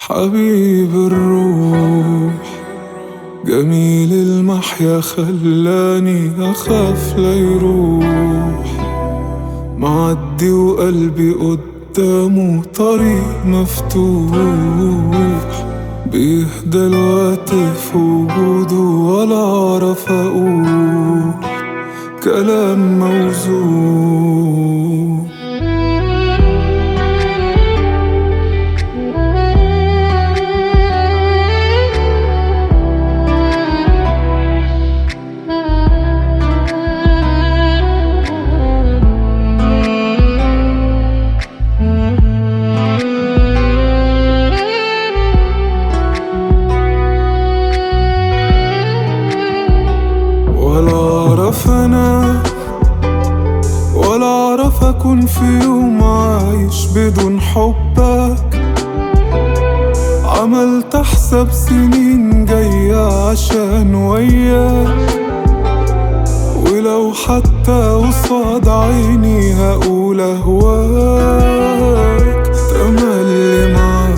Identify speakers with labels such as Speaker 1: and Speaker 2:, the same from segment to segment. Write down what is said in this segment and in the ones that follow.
Speaker 1: حبيب الروح جميل المحيا خلاني أخاف لا يروح. معدي وقلبي قدامه طريق مفتوح، بيهدى الوقت في وجوده ولا أعرف أقول كلام موزون. أنا ولا أعرف أكون في يوم عايش بدون حبك. عملت حساب سنين جاية عشان وياك، ولو حتى قصاد عيني هقول أهواك تملي معاك.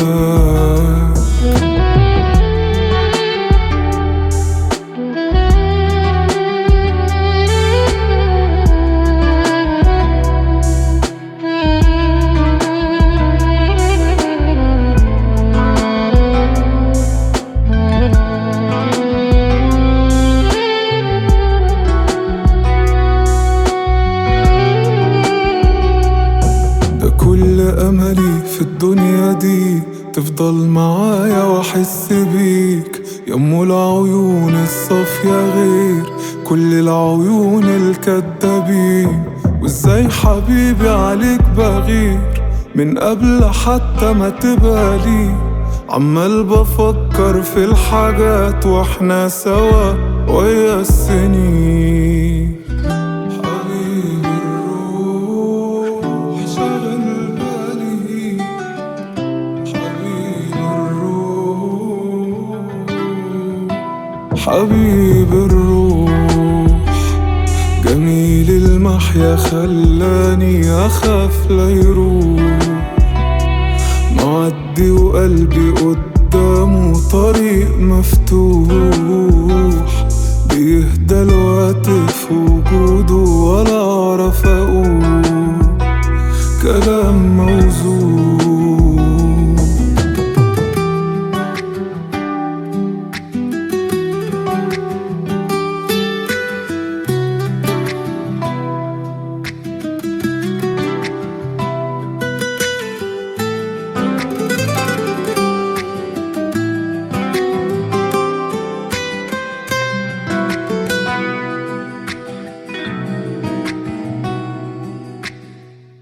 Speaker 1: كل أملي في الدنيا دي تفضل معايا وأحس بيك يا أم العيون الصافية غير كل العيون الكدابين. وإزاي حبيبي عليك بغير من قبل حتى ما تبقى لي. عمال بفكر في الحاجات وإحنا سوا ويا السنين. حبيب الروح جميل المحيا خلاني أخاف لا يروح. معدي وقلبي قدامه طريق مفتوح، بيهدى الوقت في وجوده ولا أعرف أقول كلام موزون.